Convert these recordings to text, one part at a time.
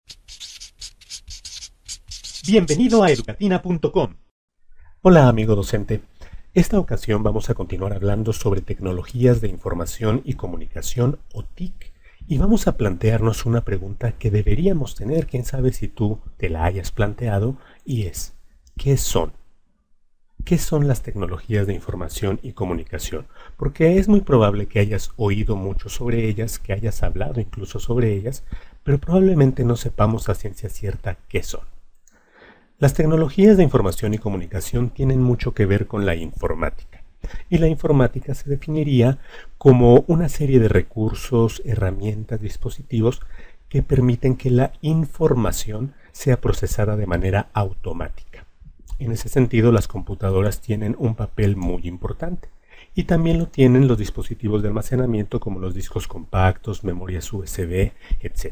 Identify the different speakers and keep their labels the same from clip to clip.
Speaker 1: Bienvenido a educatina.com.
Speaker 2: Hola amigo docente, esta ocasión vamos a continuar hablando sobre tecnologías de información y comunicación o TIC y vamos a plantearnos una pregunta que deberíamos tener, quién sabe si tú te la hayas planteado, y es, ¿qué son? ¿Qué son las tecnologías de información y comunicación? Porque es muy probable que hayas oído mucho sobre ellas, que hayas hablado incluso sobre ellas, pero probablemente no sepamos a ciencia cierta qué son. Las tecnologías de información y comunicación tienen mucho que ver con la informática. Y la informática se definiría como una serie de recursos, herramientas, dispositivos que permiten que la información sea procesada de manera automática. En ese sentido, las computadoras tienen un papel muy importante. Y también lo tienen los dispositivos de almacenamiento como los discos compactos, memorias USB, etc.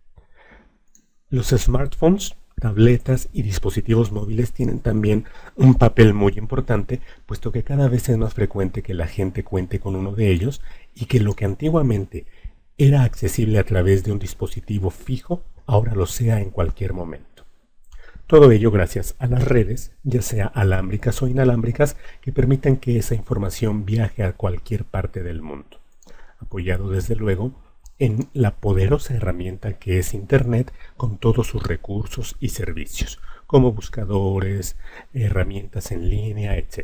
Speaker 2: Los smartphones, tabletas y dispositivos móviles tienen también un papel muy importante, puesto que cada vez es más frecuente que la gente cuente con uno de ellos y que lo que antiguamente era accesible a través de un dispositivo fijo, ahora lo sea en cualquier momento. Todo ello gracias a las redes, ya sea alámbricas o inalámbricas, que permiten que esa información viaje a cualquier parte del mundo, apoyado desde luego en la poderosa herramienta que es Internet con todos sus recursos y servicios, como buscadores, herramientas en línea, etc.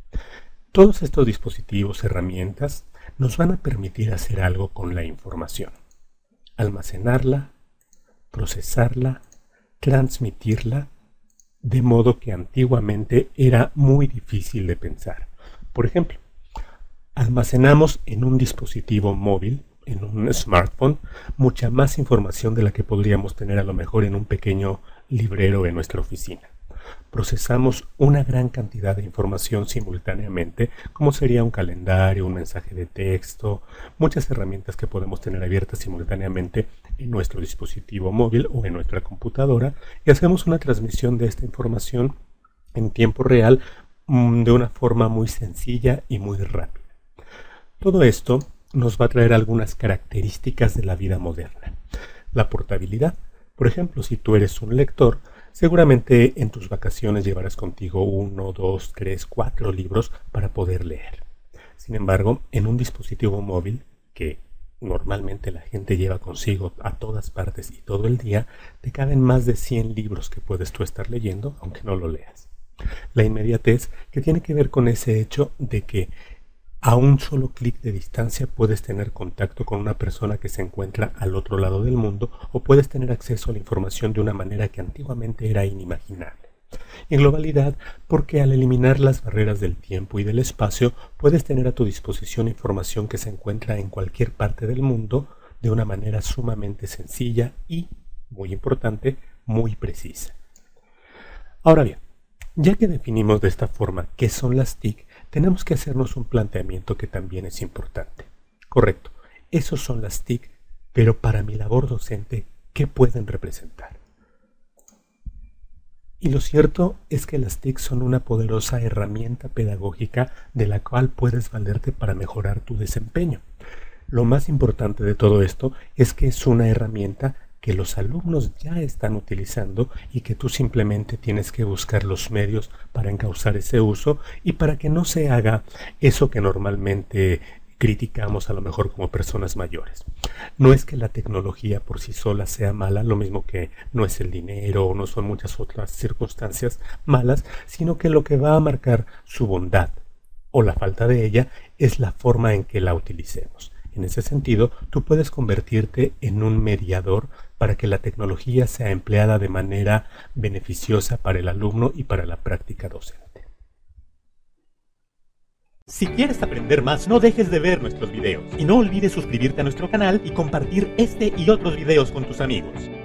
Speaker 2: Todos estos dispositivos, herramientas, nos van a permitir hacer algo con la información. Almacenarla, procesarla, transmitirla, de modo que antiguamente era muy difícil de pensar. Por ejemplo, almacenamos en un dispositivo móvil, en un smartphone, mucha más información de la que podríamos tener a lo mejor en un pequeño librero en nuestra oficina. Procesamos una gran cantidad de información simultáneamente, como sería un calendario, un mensaje de texto, muchas herramientas que podemos tener abiertas simultáneamente en nuestro dispositivo móvil o en nuestra computadora, y hacemos una transmisión de esta información en tiempo real de una forma muy sencilla y muy rápida. Todo esto nos va a traer algunas características de la vida moderna. La portabilidad. Por ejemplo, si tú eres un lector, seguramente en tus vacaciones llevarás contigo 1, 2, 3, 4 libros para poder leer. Sin embargo, en un dispositivo móvil, que normalmente la gente lleva consigo a todas partes y todo el día, te caben más de 100 libros que puedes tú estar leyendo, aunque no lo leas. La inmediatez, que tiene que ver con ese hecho de que a un solo clic de distancia puedes tener contacto con una persona que se encuentra al otro lado del mundo o puedes tener acceso a la información de una manera que antiguamente era inimaginable. Y globalidad, porque al eliminar las barreras del tiempo y del espacio puedes tener a tu disposición información que se encuentra en cualquier parte del mundo de una manera sumamente sencilla y, muy importante, muy precisa. Ahora bien, ya que definimos de esta forma qué son las TIC, tenemos que hacernos un planteamiento que también es importante. Correcto, esos son las TIC, pero para mi labor docente, ¿qué pueden representar? Y lo cierto es que las TIC son una poderosa herramienta pedagógica de la cual puedes valerte para mejorar tu desempeño. Lo más importante de todo esto es que es una herramienta que los alumnos ya están utilizando y que tú simplemente tienes que buscar los medios para encauzar ese uso y para que no se haga eso que normalmente criticamos a lo mejor como personas mayores. No es que la tecnología por sí sola sea mala, lo mismo que no es el dinero o no son muchas otras circunstancias malas, sino que lo que va a marcar su bondad o la falta de ella es la forma en que la utilicemos. En ese sentido, tú puedes convertirte en un mediador para que la tecnología sea empleada de manera beneficiosa para el alumno y para la práctica docente.
Speaker 1: Si quieres aprender más, no dejes de ver nuestros videos y no olvides suscribirte a nuestro canal y compartir este y otros videos con tus amigos.